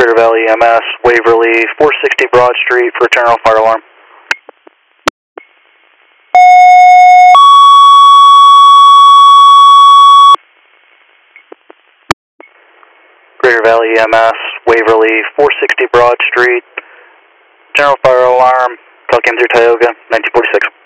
Greater Valley EMS, Waverly, 460 Broad Street for general fire alarm. Greater Valley EMS, Waverly, 460 Broad Street, general fire alarm, call came through Tioga, 1946.